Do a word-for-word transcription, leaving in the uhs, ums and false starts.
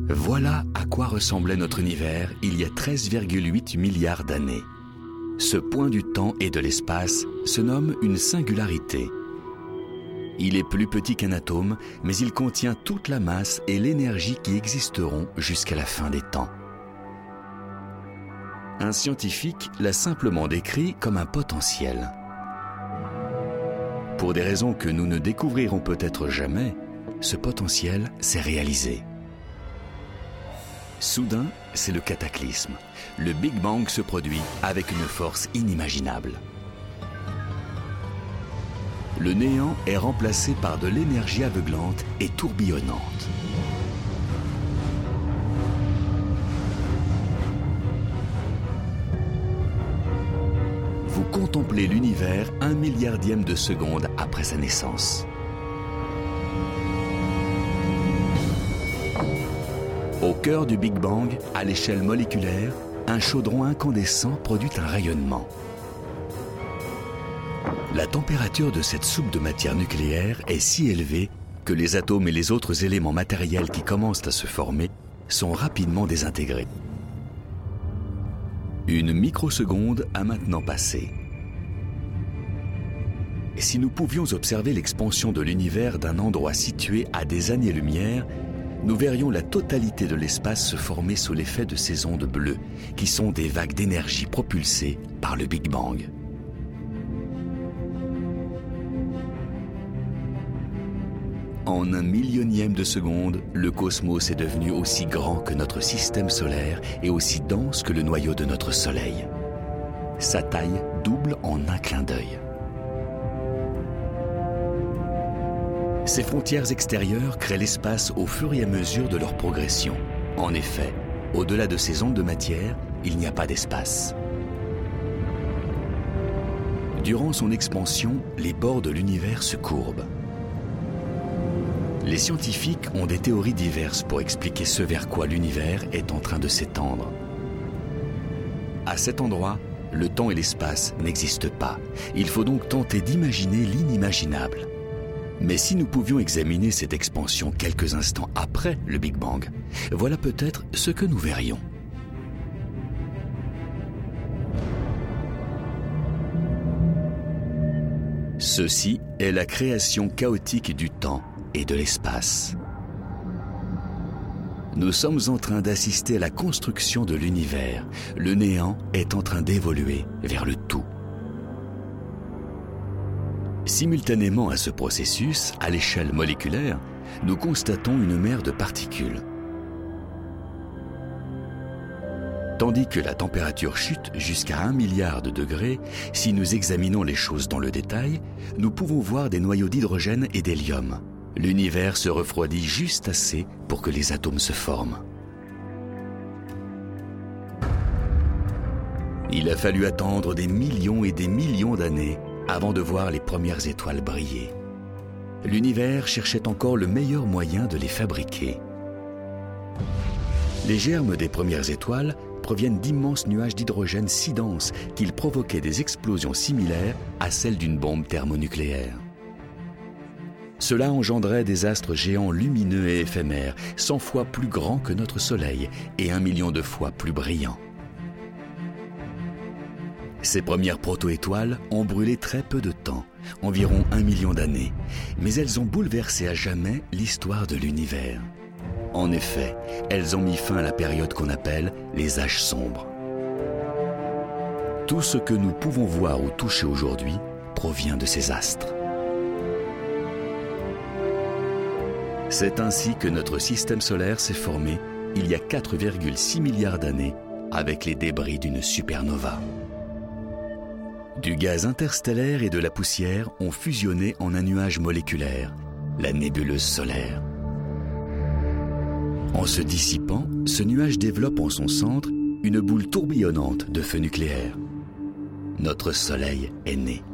Voilà à quoi ressemblait notre univers il y a treize virgule huit milliards d'années. Ce point du temps et de l'espace se nomme une singularité. Il est plus petit qu'un atome, mais il contient toute la masse et l'énergie qui existeront jusqu'à la fin des temps. Un scientifique l'a simplement décrit comme un potentiel. Pour des raisons que nous ne découvrirons peut-être jamais, ce potentiel s'est réalisé. Soudain, c'est le cataclysme. Le Big Bang se produit avec une force inimaginable. Le néant est remplacé par de l'énergie aveuglante et tourbillonnante. Vous contemplez l'univers un milliardième de seconde après sa naissance. Au cœur du Big Bang, à l'échelle moléculaire, un chaudron incandescent produit un rayonnement. La température de cette soupe de matière nucléaire est si élevée que les atomes et les autres éléments matériels qui commencent à se former sont rapidement désintégrés. Une microseconde a maintenant passé. Et si nous pouvions observer l'expansion de l'univers d'un endroit situé à des années-lumière, nous verrions la totalité de l'espace se former sous l'effet de ces ondes bleues, qui sont des vagues d'énergie propulsées par le Big Bang. En un millionième de seconde, le cosmos est devenu aussi grand que notre système solaire et aussi dense que le noyau de notre Soleil. Sa taille double en un clin d'œil. Ces frontières extérieures créent l'espace au fur et à mesure de leur progression. En effet, au-delà de ces ondes de matière, il n'y a pas d'espace. Durant son expansion, les bords de l'univers se courbent. Les scientifiques ont des théories diverses pour expliquer ce vers quoi l'univers est en train de s'étendre. À cet endroit, le temps et l'espace n'existent pas. Il faut donc tenter d'imaginer l'inimaginable. Mais si nous pouvions examiner cette expansion quelques instants après le Big Bang, voilà peut-être ce que nous verrions. Ceci est la création chaotique du temps et de l'espace. Nous sommes en train d'assister à la construction de l'univers. Le néant est en train d'évoluer vers le tout. Simultanément à ce processus, à l'échelle moléculaire, nous constatons une mer de particules. Tandis que la température chute jusqu'à un milliard de degrés, si nous examinons les choses dans le détail, nous pouvons voir des noyaux d'hydrogène et d'hélium. L'univers se refroidit juste assez pour que les atomes se forment. Il a fallu attendre des millions et des millions d'années avant de voir les premières étoiles briller. L'univers cherchait encore le meilleur moyen de les fabriquer. Les germes des premières étoiles proviennent d'immenses nuages d'hydrogène si denses qu'ils provoquaient des explosions similaires à celles d'une bombe thermonucléaire. Cela engendrait des astres géants lumineux et éphémères, cent fois plus grands que notre Soleil et un million de fois plus brillants. Ces premières proto-étoiles ont brûlé très peu de temps, environ un million d'années, mais elles ont bouleversé à jamais l'histoire de l'univers. En effet, elles ont mis fin à la période qu'on appelle les âges sombres. Tout ce que nous pouvons voir ou toucher aujourd'hui provient de ces astres. C'est ainsi que notre système solaire s'est formé il y a quatre virgule six milliards d'années avec les débris d'une supernova. Du gaz interstellaire et de la poussière ont fusionné en un nuage moléculaire, la nébuleuse solaire. En se dissipant, ce nuage développe en son centre une boule tourbillonnante de feu nucléaire. Notre Soleil est né.